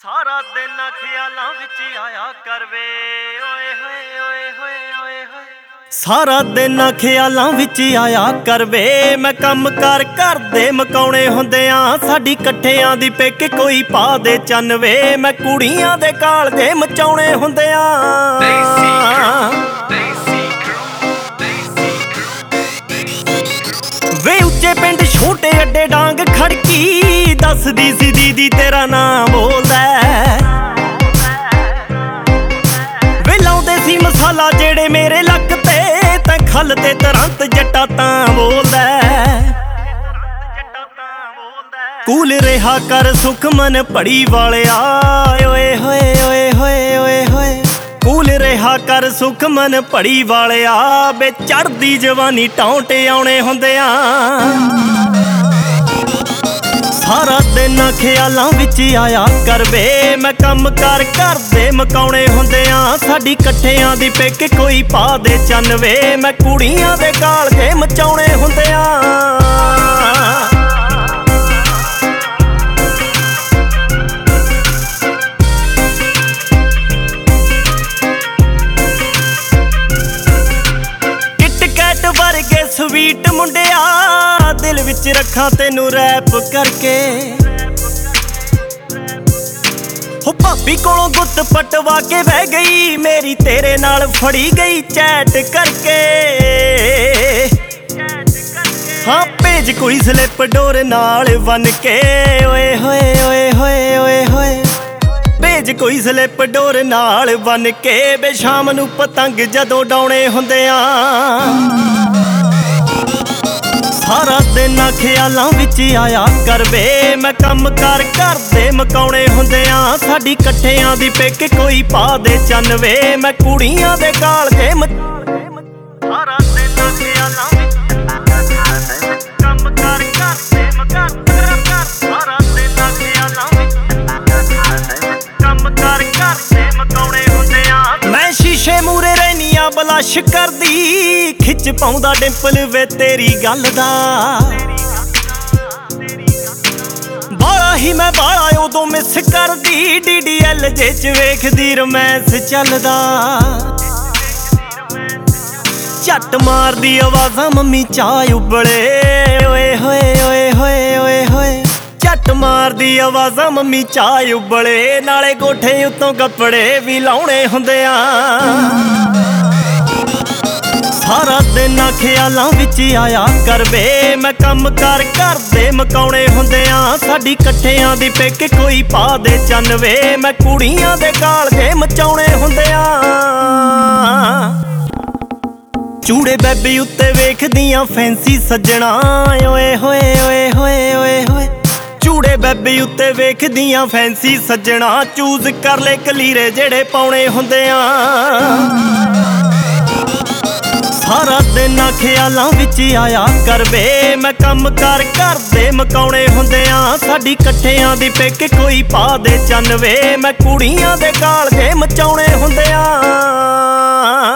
ਸਾਰਾ ਦਿਨ ਖਿਆਲਾਂ ਵਿੱਚ ਆਇਆ ਕਰਵੇ ਓਏ ਹੋਏ ਓਏ ਹੋਏ ਓਏ ਹੋਏ। ਸਾਰਾ ਦਿਨ ਖਿਆਲਾਂ ਵਿੱਚ ਆਇਆ ਕਰਵੇ ਮੈਂ ਕੰਮ ਕਾਰ ਕਰਦੇ ਮਕਾਉਣੇ ਹੁੰਦੇ ਆ। ਸਾਡੀ ਇਕੱਠਿਆਂ ਦੀ ਪਿੱਕ ਕੋਈ ਪਾ ਦੇ ਚੰਨਵੇ ਮੈਂ ਕੁੜੀਆਂ ਦੇ ਕਾਲਜੇ ਮਚਾਉਣੇ ਹੁੰਦੇ ਆ। ਵੇ ਉੱਚੇ ਪਿੰਡ ਛੋਟੇ ਅੱਡੇ ਡਾਂਗ ਖੜਕੀ ਦੱਸਦੀ ਸੀ ਦੀਦੀ ਤੇਰਾ ਨਾਂ ਬੋਲਦਾ। ਵੇ ਲਾਉਂਦੇ ਸੀ ਮਸਾਲਾ ਜਿਹੜੇ ਮੇਰੇ ਲੱਕ ਤੇ ਤੈਂ ਖੱਲ ਤੇ ਤੁਰੰਤ ਜੱਟਾ ਤਾਂ ਬੋਲਦਾ। ਕੂਲ ਰਿਹਾ ਕਰ ਸੁਖਮਨ ਪੜੀ ਵਾਲਿਆ ਓਏ ਹੋਏ ਓਏ ਹੋਏ ਓਏ ਹੋਏ। ਕੂਲ ਰਿਹਾ ਕਰ ਸੁਖਮਨ ਪੜੀ ਵਾਲਿਆ ਬੇ ਚੜਦੀ ਜਵਾਨੀ ਟੌਂਟੇ ਆਉਣੇ ਹੁੰਦੇ ਆ। ਸਾਰਾ ਦਿਨ ਖਿਆਲਾਂ ਵਿੱਚ ਆਇਆ ਕਰਵੇ ਮੈਂ ਕੰਮ ਕਾਰ ਕਰਦੇ ਮਕਾਉਣੇ ਹੁੰਦੇ ਆ। ਸਾਡੀ ਇਕੱਠਿਆਂ ਦੀ ਪਿੱਕ ਕੋਈ ਪਾ ਦੇ ਚੰਨਵੇ ਮੈਂ ਕੁੜੀਆਂ ਦੇ ਕਾਲਜੇ ਮਚਾਉਣੇ ਹੁੰਦੇ ਆ। ਵਰਗੇ ਸਵੀਟ ਮੁੰਡਿਆ ਦਿਲ ਵਿੱਚ ਰੱਖਾਂ ਤੈਨੂੰ ਰੈਪ ਕਰਕੇ। ਹੋ ਭਾਬੀ ਕੋਲੋਂ ਗੁੱਤ ਪਟਵਾ ਕੇ ਬਹਿ ਗਈ ਮੇਰੀ ਤੇਰੇ ਨਾਲ ਫੜੀ ਗਈ ਚੈਟ ਕਰਕੇ। ਹਾਂ ਭੇਜ ਕੋਈ ਸਲਿੱਪ ਡੋਰ ਨਾਲ ਬਨ ਕੇ ਓਏ ਹੋਏ ਓਏ ਹੋਏ ਓਏ ਹੋਏ। ਭੇਜ ਕੋਈ ਸਲਿੱਪ ਡੋਰ ਨਾਲ ਬਨ ਕੇ ਬੇ ਸ਼ਾਮ ਨੂੰ ਪਤੰਗ ਜਦੋਂ ਡਾਉਣੇ ਹੁੰਦੇ ਆ। ਸਾਰਾ ਦਿਨ ਖਿਆਲਾਂ ਵਿੱਚ ਆਇਆ ਕਰਵੇ ਮੈਂ ਕੰਮ ਕਾਰ ਕਰਦੇ ਮਕਾਉਣੇ ਹੁੰਦੇ ਆ। ਸਾਡੀ ਇਕੱਠਿਆਂ ਦੀ ਪਿੱਕ ਕੋਈ ਪਾ ਦੇ ਚੰਨਵੇ ਮੈਂ ਕੁੜੀਆਂ ਦੇ ਕਾਲਜੇ ਸਾਰਾ ਦਿਨ ਖਿਆਲਾਂ ਵਿੱਚ ਕੰਮ ਕਾਰ ਕਰਦੇ ਸਾਰਾ ਦਿਨ ਖਿਆਲਾਂ ਵਿੱਚ ਕੰਮ ਕਾਰ ਕਰਦੇ ਮਕਾਉਣੇ ਹੁੰਦੇ ਆ। ਮੈਂ ਸ਼ੀਸ਼ੇ ਮੂਰੇ ਰਹਿਨੀਆਂ ਬਲਸ਼ ਕਰਦੀ ਖਿੱਚ ਪਾਉਂਦਾ ਡਿੰਪਲ ਵੇ ਤੇਰੀ ਗੱਲ ਦਾ। ਬਾਲਾ ਹੀ ਮੈਂ ਬਾਲਾ ਉਦੋਂ ਮਿਸ ਕਰਦੀ DDL ਜੇ ਚ ਵੇਖਦੀ ਰੋਮੈਂਸ ਚੱਲਦਾ। ਝੱਟ ਮਾਰਦੀ ਆਵਾਜ਼ਾਂ ਮੰਮੀ ਚਾਹ ਉਬਲੇ ਓਏ ਹੋਏ ਓਏ ਹੋਏ ਓਏ ਹੋਏ। ਝੱਟ ਮਾਰਦੀ ਆਵਾਜ਼ਾਂ ਮੰਮੀ ਚਾਹ ਉਬਲੇ ਨਾਲੇ ਕੋਠੇ ਉੱਤੋਂ ਕੱਪੜੇ ਵੀ ਲਾਉਣੇ ਹੁੰਦੇ ਆ। ਸਾਰਾ ਦਿਨ ਖਿਆਲਾਂ ਵਿੱਚ ਆਇਆ ਕਰਵੇ ਮੈਂ ਕੰਮ ਕਾਰ ਕਰਦੇ ਮਕਾਉਣੇ ਹੁੰਦੇ ਆ। ਸਾਡੀ ਇਕੱਠਿਆਂ ਦੀ ਪਿੱਕ ਕੋਈ ਪਾ ਦੇ 94 ਮੈਂ ਕੁੜੀਆਂ ਦੇ ਕਾਲਜੇ ਮਚਾਉਣੇ ਹੁੰਦੇ ਆ। ਚੂੜੇ ਬੈਬੀ ਉੱਤੇ ਵੇਖਦੀਆਂ ਫੈਂਸੀ ਸੱਜਣਾ ਓਏ ਹੋਏ ਓਏ ਹੋਏ ਓਏ ਹੋਏ। ਚੂੜੇ ਬੈਬੀ ਉੱਤੇ ਵੇਖਦੀਆਂ ਫੈਂਸੀ ਸੱਜਣਾ ਚੂਜ਼ ਕਰ ਲੈ ਕਲੀਰੇ ਜਿਹੜੇ ਪਾਉਣੇ ਹੁੰਦੇ ਆ। ਸਾਰਾ ਦਿਨ ਖਿਆਲਾਂ ਵਿੱਚ ਆਇਆ ਕਰਵੇ ਮੈਂ ਕੰਮ ਕਾਰ ਕਰਦੇ ਮਕਾਉਣੇ ਹੁੰਦੇ ਆ। ਸਾਡੀ ਇਕੱਠਿਆਂ ਦੀ ਪਿੱਕ ਕੋਈ ਪਾ ਦੇ 94 ਮੈਂ ਕੁੜੀਆਂ ਦੇ ਕਾਲਜੇ ਮਚਾਉਣੇ ਹੁੰਦੇ ਆ।